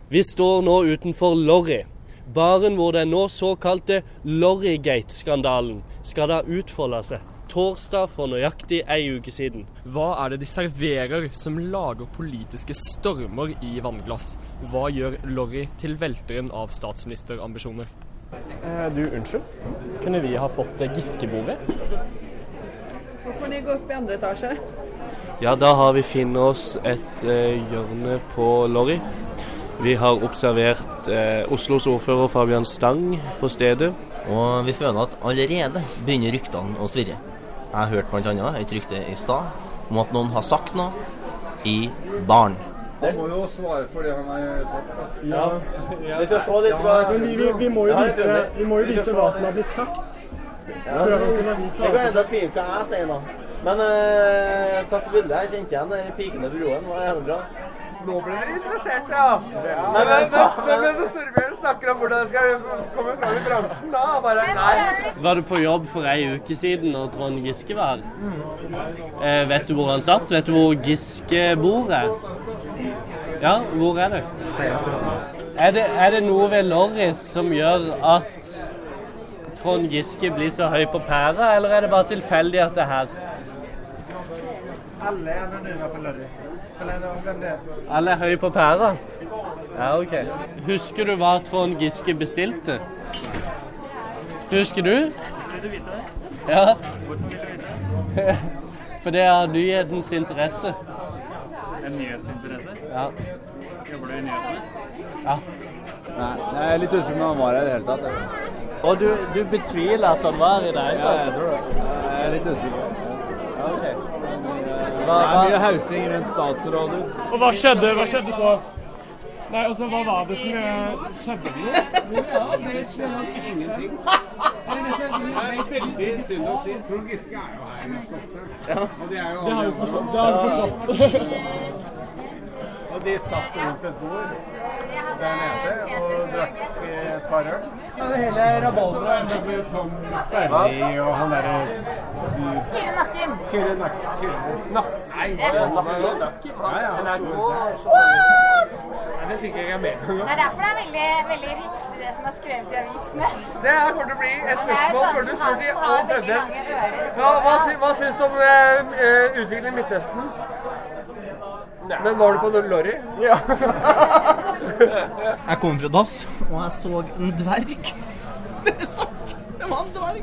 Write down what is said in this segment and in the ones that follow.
Vi står nå utenfor Lorry. Baren hvor den nå såkalte Lorrygate-skandalen skal da utfolde seg. Torsdag for nøyaktig ei uke siden. Hva er det de serverer som lager politiske stormer i vannglass? Hva gjør Lorry til velteren av statsministerambisjoner? Du, unnskyld. Kunne vi ha fått Giske-bordet? Hvorfor ni gå opp i andre etasje? Ja, da har vi funnet oss et hjørne på Lorry. Vi har observert Oslos ordfører Fabian Stang på stedet. Og vi føler at allerede begynner ryktene å svirre. Jeg har hørt blant annet et rykte i stad om at noen har sagt noe i baren. Han må jo svare for det han har sagt da. Ja. Vi skal se litt hva... Vi må jo vite hva som har blitt sagt. Før han kunne vise det går enda fint hva jeg sier nå. Men takk for bildet. Jeg kjente igjen den pikende broen. Det var helt bra. Nå blir dere interessert, ja. Men Torbjørn snakker om hvordan det skal komme fram i bransjen da. Bare, nei. Var du på jobb for ei uke siden når Trond Giske var her? Vet du hvor han satt? Vet du hvor Giske bor er? Ja, hvor er det? Er det noe ved Lorry som gjør at Trond Giske blir så høy på pæra, eller er det bare tilfeldig at det er her? Alle er anonyme på Lorry. Alle er høy på pæra? Ja, ok. Husker du hva Trond Giske bestilte? Husker du? Vil du vite det? Ja. Hvorfor vil du vite det? For det er nyhetens interesse. En nyhetsinteresse? Ja. Jobber du i nyhetene? Ja. Nei, jeg er litt usikker om han var her i det hele tatt. Og du betviler at han var i det hele tatt? Ja, jeg tror det. Jeg er litt usikker. Ja, ok. Det er mye hausing rundt statsrådet. Og hva skjedde så? Nei, altså, hva var det som skjedde nå? Ja, det skjønner ingenting. Det er veldig synd å si. Trond Giske er jo her ganske ofte. Ja. Og det er jo... Det har du forstått. Og de satt rundt et bord der nede og drakk et par øl. Det hele rabalderet så ble Tom Sterri og han derre... Kyrre Nakken. Nei, det er Nakken. Det fikk jeg ikke med. Det er derfor det er veldig riktig det som er skrevet i avisene. Det her kommer til å bli et spørsmål før du spør de aller fleste. Hva synes du om utviklingen i Midtøsten? Men var du på Lorry? Ja. Jeg kom fra dass, og jeg så en dverg. Det er sant! Det var en dverg.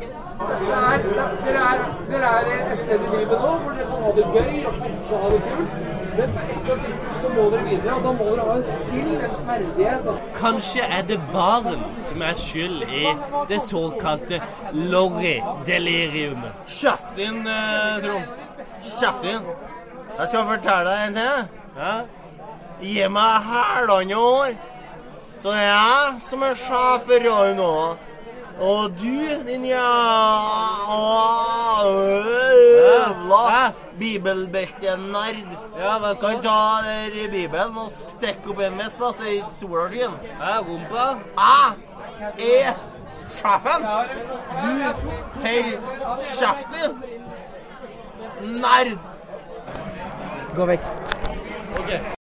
Dere er et sted i livet nå, hvor dere kan ha det gøy og feste og ha det kult. Men akkurat så må dere videre, og da må dere ha en skill, en ferdighet. Kanskje er det baren som er skyld i det såkalte Lorry-deliriumet. Kjeft din, Trond. Kjeft din. Jeg skal fortelle deg en til. Ja? Gi meg halvandet år, så det er jeg som er sjef for radio nå. Og du, din jævla bibelbelte-nerd, kan ta der i Bibelen og stikke opp en viss plass i solarskyen. Ja, rumpa. Jeg er sjefen. Du holder kjeften din. Nerd. Gå vekk. Ok.